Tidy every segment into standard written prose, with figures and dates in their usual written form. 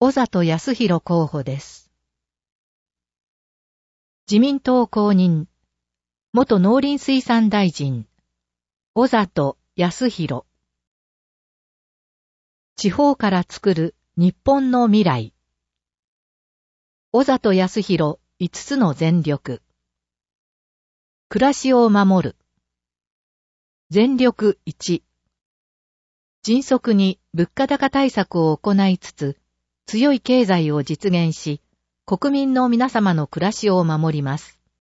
小里康弘候補です。自民党公認、元農林水産大臣、小里康弘。地方から作る日本の未来。小里康弘5つの全力。暮らしを守る。全力1。迅速に物価高対策を行いつつ、強い経済を実現し、国民の皆様の暮らしを守ります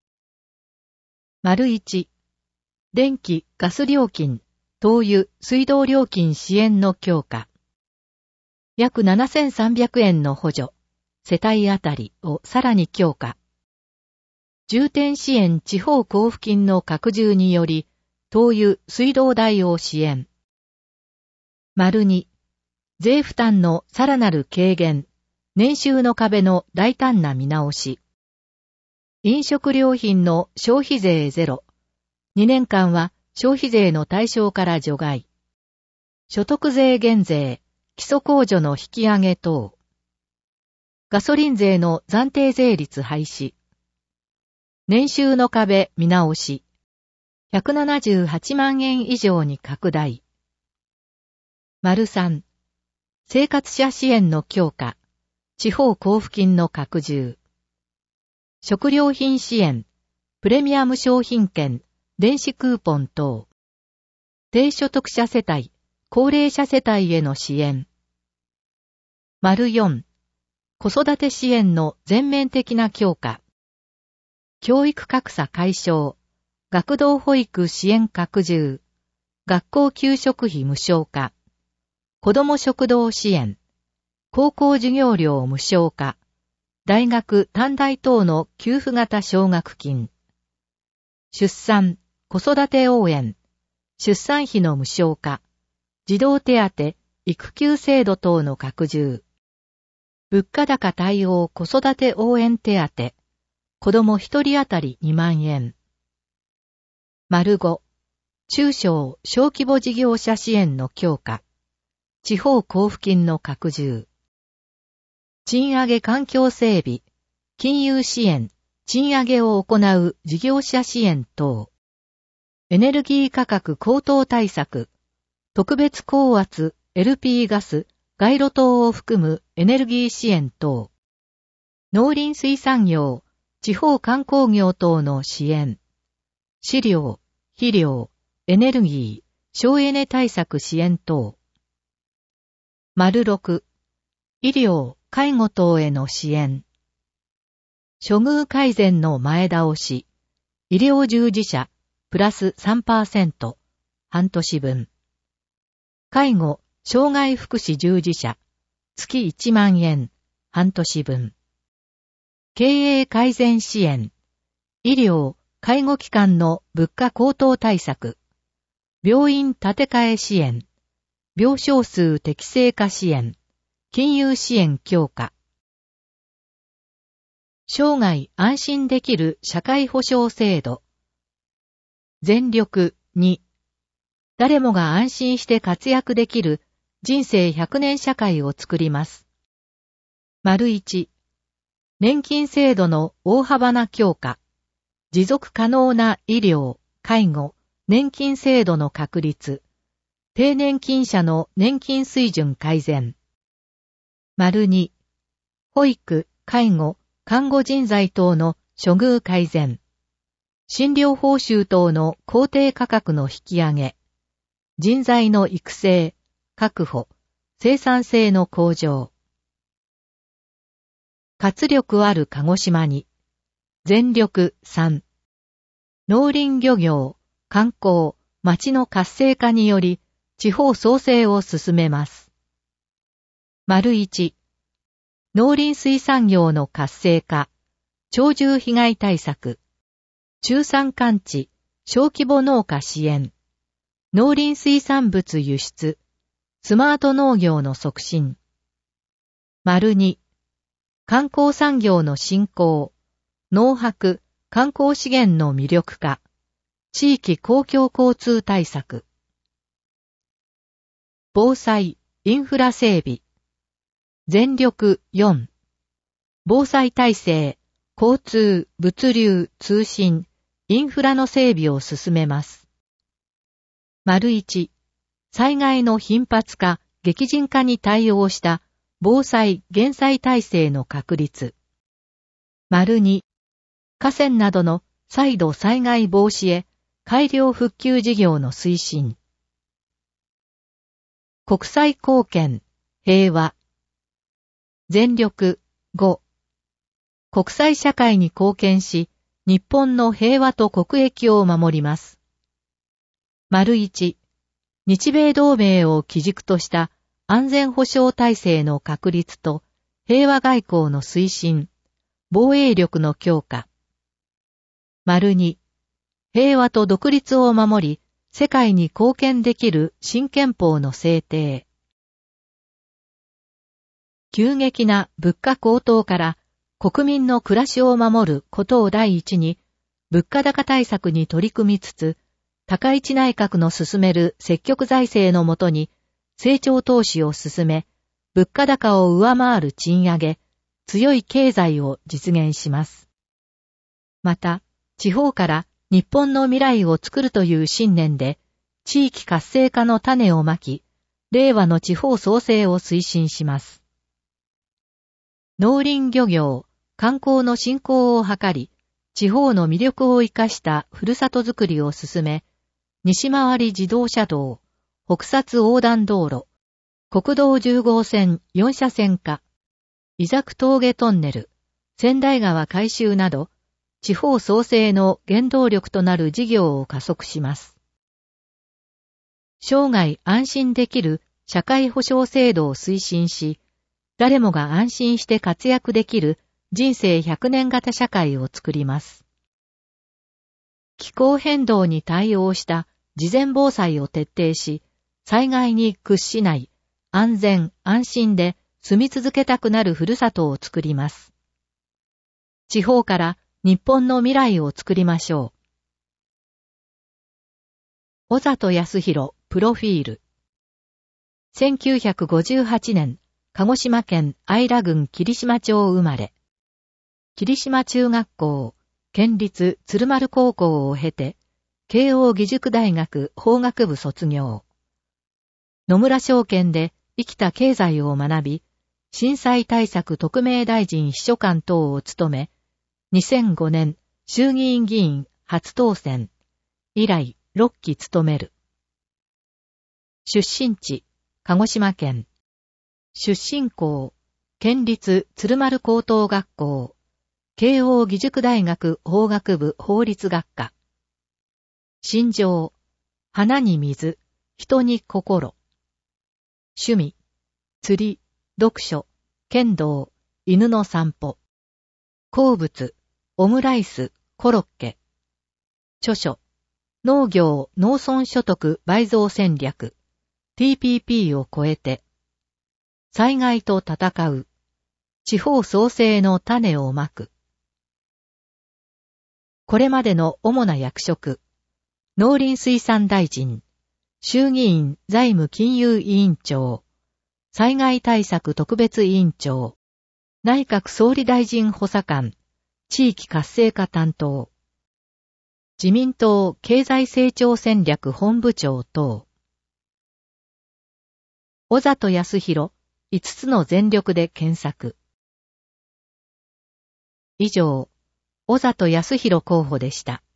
。1、電気・ガス料金、灯油・水道料金支援の強化。約7300円の補助、世帯あたりをさらに強化。重点支援地方交付金の拡充により、灯油・水道代を支援。2、税負担のさらなる軽減、年収の壁の大胆な見直し。飲食料品の消費税ゼロ。2年間は消費税の対象から除外。所得税減税、基礎控除の引き上げ等。ガソリン税の暫定税率廃止。年収の壁見直し。178万円以上に拡大。3、生活者支援の強化、地方交付金の拡充。食料品支援、プレミアム商品券、電子クーポン等。低所得者世帯、高齢者世帯への支援。4、子育て支援の全面的な強化。教育格差解消、学童保育支援拡充。学校給食費無償化。子ども食堂支援。高校授業料無償化。大学短大等の給付型奨学金。出産、子育て応援。出産費の無償化。児童手当、育休制度等の拡充。物価高対応子育て応援手当。子ども一人当たり2万円。5、中小・小規模事業者支援の強化。地方交付金の拡充。賃上げ環境整備、金融支援、賃上げを行う事業者支援等。エネルギー価格高騰対策、特別高圧、LP ガス、街路灯を含むエネルギー支援等。農林水産業、地方観光業等の支援。飼料、肥料、エネルギー、省エネ対策支援等。6、医療、介護等への支援。処遇改善の前倒し。医療従事者、プラス 3%、半年分。介護、障害福祉従事者、月1万円、半年分。経営改善支援。医療、介護機関の物価高騰対策。病院建て替え支援。病床数適正化支援。金融支援強化。生涯安心できる社会保障制度。全力2。誰もが安心して活躍できる人生100年社会を作ります。1。年金制度の大幅な強化。持続可能な医療、介護、年金制度の確立。低年金者の年金水準改善。2、保育、介護、看護人材等の処遇改善。診療報酬等の公定価格の引き上げ。人材の育成、確保、生産性の向上。活力ある鹿児島に。全力3。農林漁業、観光、町の活性化により、地方創生を進めます。1、農林水産業の活性化、鳥獣被害対策、中山間地、小規模農家支援、農林水産物輸出、スマート農業の促進。2、観光産業の振興、農泊、観光資源の魅力化、地域公共交通対策。防災、インフラ整備。 全力4。防災体制、交通、物流、通信、インフラの整備を進めます。1、災害の頻発化、激甚化に対応した防災・減災体制の確立。2、河川などの再度災害防止へ改良復旧事業の推進。国際貢献、平和。全力5。国際社会に貢献し、日本の平和と国益を守ります。1、日米同盟を基軸とした安全保障体制の確立と平和外交の推進、防衛力の強化。2、平和と独立を守り、世界に貢献できる新憲法の制定。急激な物価高騰から国民の暮らしを守ることを第一に、物価高対策に取り組みつつ、高市内閣の進める積極財政のもとに、成長投資を進め、物価高を上回る賃上げ、強い経済を実現します。また、地方から日本の未来を作るという信念で、地域活性化の種をまき、令和の地方創生を推進します。農林漁業、観光の振興を図り、地方の魅力を生かしたふるさとづくりを進め、西回り自動車道、北薩横断道路、国道10号線4車線化、伊作峠トンネル、千代川改修など、地方創生の原動力となる事業を加速します。生涯安心できる社会保障制度を推進し、誰もが安心して活躍できる人生100年型社会を作ります。気候変動に対応した事前防災を徹底し、災害に屈しない安全安心で住み続けたくなるふるさとを作ります。地方から日本の未来を作りましょう。小里康弘、プロフィール。1958年、鹿児島県姶良郡霧島町生まれ。霧島中学校、県立鶴丸高校を経て、慶応義塾大学法学部卒業。野村証券で生きた経済を学び、震災対策特命大臣秘書官等を務め、2005年衆議院議員初当選。以来6期務める。出身地、鹿児島県。出身校、県立鶴丸高等学校、慶応義塾大学法学部法律学科。心情、花に水、人に心。趣味、釣り、読書、剣道、犬の散歩。好物、オムライス、コロッケ。著書、農業・農村所得倍増戦略、TPP を超えて。災害と戦う。地方創生の種をまく。これまでの主な役職。農林水産大臣。衆議院財務金融委員長。災害対策特別委員長。内閣総理大臣補佐官。地域活性化担当。自民党経済成長戦略本部長等。小里康弘。5つの全力で検索。以上、小里康弘候補でした。